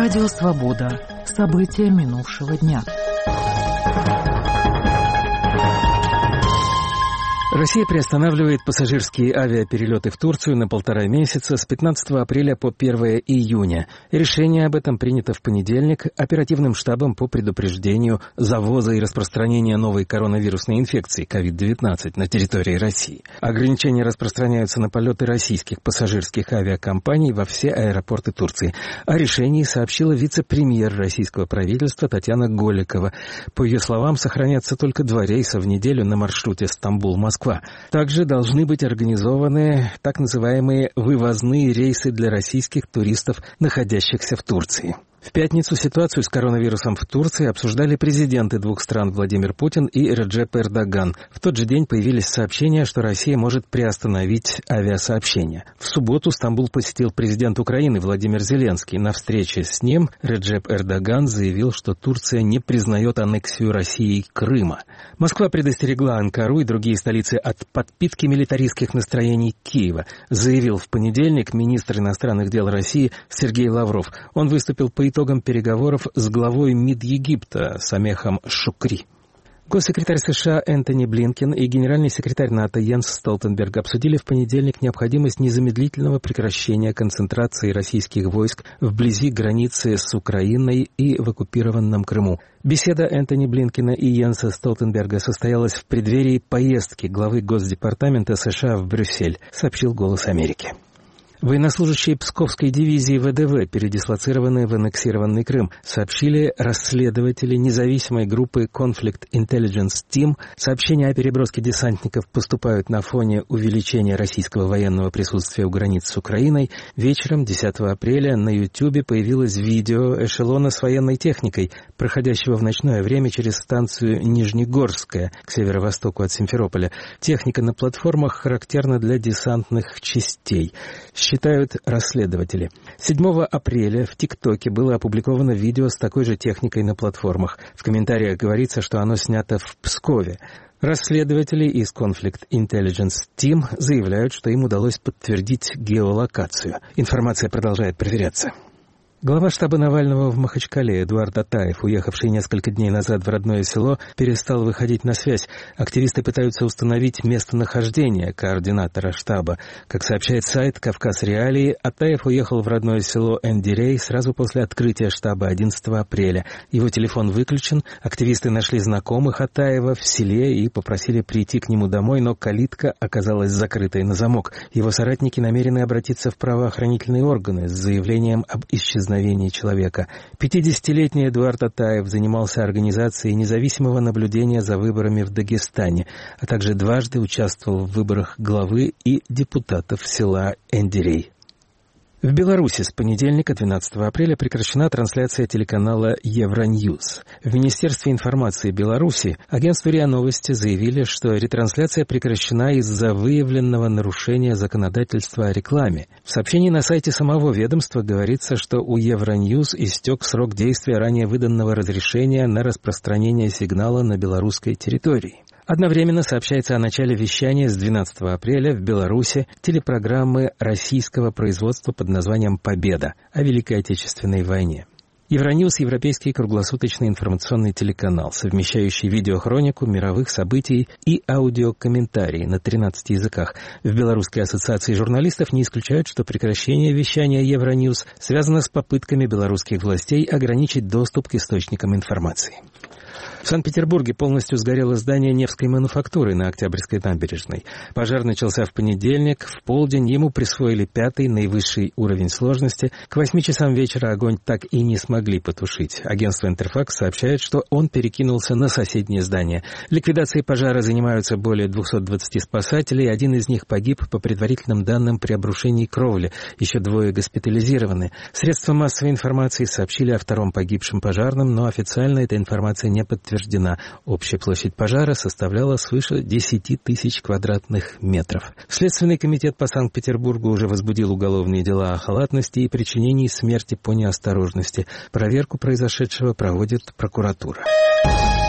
Радио «Свобода». События минувшего дня. Россия приостанавливает пассажирские авиаперелеты в Турцию на 1,5 месяца с 15 апреля по 1 июня. Решение об этом принято в понедельник оперативным штабом по предупреждению завоза и распространения новой коронавирусной инфекции COVID-19 на территории России. Ограничения распространяются на полеты российских пассажирских авиакомпаний во все аэропорты Турции. О решении сообщила вице-премьер российского правительства Татьяна Голикова. По ее словам, сохранятся только 2 рейса в неделю на маршруте Стамбул-Москва. Также должны быть организованы так называемые вывозные рейсы для российских туристов, находящихся в Турции. В пятницу ситуацию с коронавирусом в Турции обсуждали президенты 2 стран Владимир Путин и Реджеп Эрдоган. В тот же день появились сообщения, что Россия может приостановить авиасообщения. В субботу Стамбул посетил президент Украины Владимир Зеленский. На встрече с ним Реджеп Эрдоган заявил, что Турция не признает аннексию России Крыма. Москва предостерегла Анкару и другие столицы от подпитки милитаристских настроений Киева, заявил в понедельник министр иностранных дел России Сергей Лавров. Он выступил по итогам переговоров с главой МИД Египта Самехом Шукри. Госсекретарь США Энтони Блинкен и генеральный секретарь НАТО Йенс Столтенберг обсудили в понедельник необходимость незамедлительного прекращения концентрации российских войск вблизи границы с Украиной и в оккупированном Крыму. Беседа Энтони Блинкена и Йенса Столтенберга состоялась в преддверии поездки главы Госдепартамента США в Брюссель, сообщил «Голос Америки». Военнослужащие Псковской дивизии ВДВ, передислоцированные в аннексированный Крым, сообщили расследователи независимой группы Conflict Intelligence Team. Сообщения о переброске десантников поступают на фоне увеличения российского военного присутствия у границ с Украиной. Вечером 10 апреля на YouTube появилось видео эшелона с военной техникой, проходящего в ночное время через станцию Нижнегорская к северо-востоку от Симферополя. Техника на платформах характерна для десантных частей, считают расследователи. 7 апреля в ТикТоке было опубликовано видео с такой же техникой на платформах. В комментариях говорится, что оно снято в Пскове. Расследователи из Conflict Intelligence Team заявляют, что им удалось подтвердить геолокацию. Информация продолжает проверяться. Глава штаба Навального в Махачкале Эдуард Атаев, уехавший несколько дней назад в родное село, перестал выходить на связь. Активисты пытаются установить местонахождение координатора штаба. Как сообщает сайт «Кавказ Реалии», Атаев уехал в родное село Эндирей сразу после открытия штаба 11 апреля. Его телефон выключен. Активисты нашли знакомых Атаева в селе и попросили прийти к нему домой, но калитка оказалась закрытой на замок. Его соратники намерены обратиться в правоохранительные органы с заявлением об исчезновении человека. 50-летний Эдуард Атаев занимался организацией независимого наблюдения за выборами в Дагестане, а также дважды участвовал в выборах главы и депутатов села Эндирей. В Беларуси с понедельника, 12 апреля, прекращена трансляция телеканала Евроньюз. В Министерстве информации Беларуси агентству РИА Новости заявили, что ретрансляция прекращена из-за выявленного нарушения законодательства о рекламе. В сообщении на сайте самого ведомства говорится, что у Евроньюз истек срок действия ранее выданного разрешения на распространение сигнала на белорусской территории. Одновременно сообщается о начале вещания с 12 апреля в Беларуси телепрограммы российского производства под названием «Победа» о Великой Отечественной войне. Евроньюз – европейский круглосуточный информационный телеканал, совмещающий видеохронику мировых событий и аудиокомментарии на 13 языках. В Белорусской ассоциации журналистов не исключают, что прекращение вещания Евроньюз связано с попытками белорусских властей ограничить доступ к источникам информации. В Санкт-Петербурге полностью сгорело здание Невской мануфактуры на Октябрьской набережной. Пожар начался в понедельник. В полдень ему присвоили 5-й, наивысший уровень сложности. К 8 часам вечера огонь так и не смогли потушить. Агентство «Интерфакс» сообщает, что он перекинулся на соседнее здание. Ликвидацией пожара занимаются более 220 спасателей. Один из них погиб по предварительным данным при обрушении кровли. Еще 2 госпитализированы. Средства массовой информации сообщили о 2-м погибшем пожарном, но официально эта информация не подтверждена. Общая площадь пожара составляла свыше 10 тысяч квадратных метров. Следственный комитет по Санкт-Петербургу уже возбудил уголовные дела о халатности и причинении смерти по неосторожности. Проверку произошедшего проводит прокуратура.